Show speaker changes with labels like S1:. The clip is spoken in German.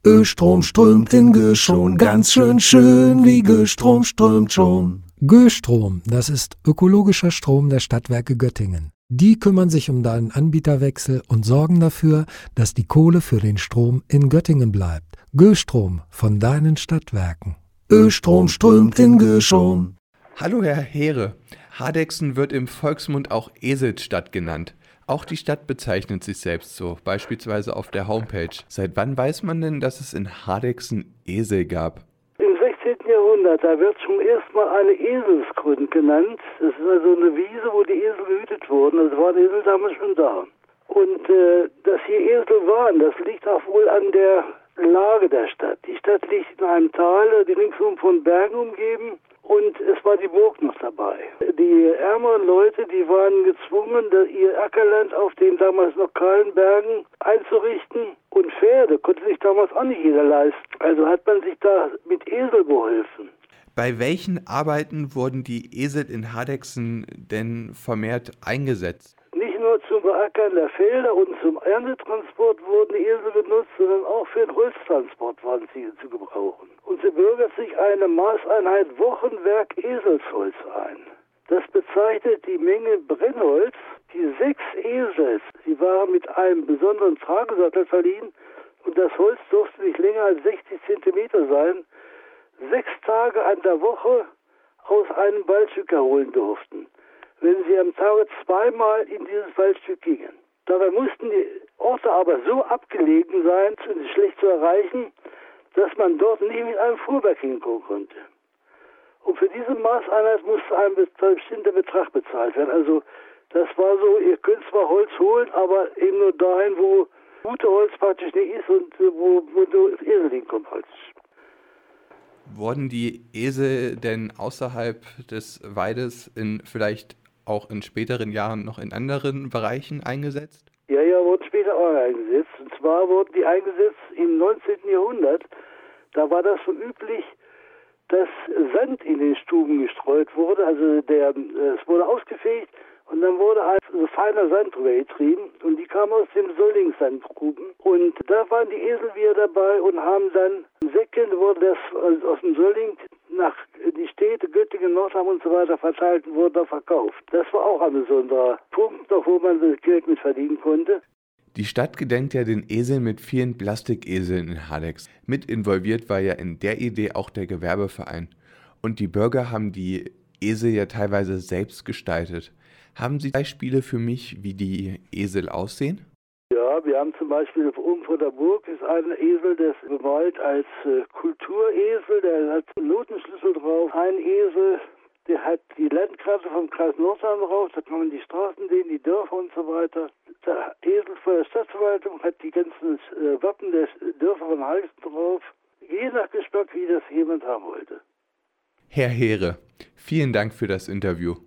S1: Östrom strömt in Göschon, ganz schön wie Göstrom strömt schon.
S2: Göstrom, das ist ökologischer Strom der Stadtwerke Göttingen. Die kümmern sich um deinen Anbieterwechsel und sorgen dafür, dass die Kohle für den Strom in Göttingen bleibt. Göstrom von deinen Stadtwerken.
S1: Östrom strömt in Göschon.
S3: Hallo Herr Heere, Hardegsen wird im Volksmund auch Eselstadt genannt. Auch die Stadt bezeichnet sich selbst so, beispielsweise auf der Homepage. Seit wann weiß man denn, dass es in Hardegsen Esel gab?
S4: Im 16. Jahrhundert, da wird zum ersten Mal eine Eselsgrund genannt. Das ist also eine Wiese, wo die Esel gehütet wurden. Also waren Esel damals schon da. Und dass hier Esel waren, das liegt auch wohl an der Lage der Stadt. Die Stadt liegt in einem Tal, die ringsum von Bergen umgeben. Und es war die Burg noch dabei. Die ärmeren Leute, die waren gezwungen, ihr Ackerland auf den damals noch kahlen Bergen einzurichten. Und Pferde konnte sich damals auch nicht jeder leisten. Also hat man sich da mit Esel beholfen.
S3: Bei welchen Arbeiten wurden die Esel in Hardegsen denn vermehrt eingesetzt?
S4: Nicht nur zum Beackern der Felder und zum Erntetransport wurden die Esel genutzt, sondern auch für den Holztransport waren sie zu gebrauchen. Und so bürgert sich eine Maßeinheit Wochenwerk Eselsholz ein. Das bezeichnet die Menge Brennholz, die 6 Esels. Sie waren mit einem besonderen Tragesattel verliehen und das Holz durfte nicht länger als 60 Zentimeter sein, 6 Tage an der Woche aus einem Waldstück erholen durften, wenn sie am Tage 2-mal in dieses Waldstück gingen. Dabei mussten die Orte aber so abgelegen sein, schlecht zu erreichen, dass man dort nicht mit einem Fuhrwerk hinkommen konnte. Und für diese Maßeinheit musste ein bestimmter Betrag bezahlt werden. Also das war so, ihr könnt zwar Holz holen, aber eben nur dahin, wo gute Holz praktisch nicht ist und wo nur das Esel hinkommt praktisch.
S3: Wurden die Esel denn außerhalb des Weides vielleicht auch in späteren Jahren noch in anderen Bereichen eingesetzt?
S4: Ja, wurden später auch eingesetzt. Und zwar wurden die eingesetzt im 19. Jahrhundert. Da war das so üblich, dass Sand in den Stuben gestreut wurde. Also es wurde ausgefegt und dann wurde ein so feiner Sand drüber getrieben. Und die kamen aus dem Sollingsandgruben. Und da waren die Esel wieder dabei und haben dann Säcken, wurde das aus dem Solling nach die Städte Göttingen, Nordheim und so weiter verteilt und wurde da verkauft. Das war auch ein besonderer Punkt, noch wo man das Geld mit verdienen konnte.
S3: Die Stadt gedenkt ja den Eseln mit vielen Plastikeseln in Hardegsen. Mit involviert war ja in der Idee auch der Gewerbeverein. Und die Bürger haben die Esel ja teilweise selbst gestaltet. Haben Sie Beispiele für mich, wie die Esel aussehen?
S4: Ja, wir haben zum Beispiel oben vor der Burg ist ein Esel, der ist bemalt als Kulturesel, der hat einen Notenschlüssel drauf. Ein Esel, der hat die Landkarte vom Kreis Nordheim drauf, da kann man die Straßen sehen, die Dörfer und so weiter. Der Esel vor der Stadtverwaltung hat die ganzen Wappen der Dörfer von Hardegsen drauf. Je nach Geschmack, wie das jemand haben wollte.
S3: Herr Heere, vielen Dank für das Interview.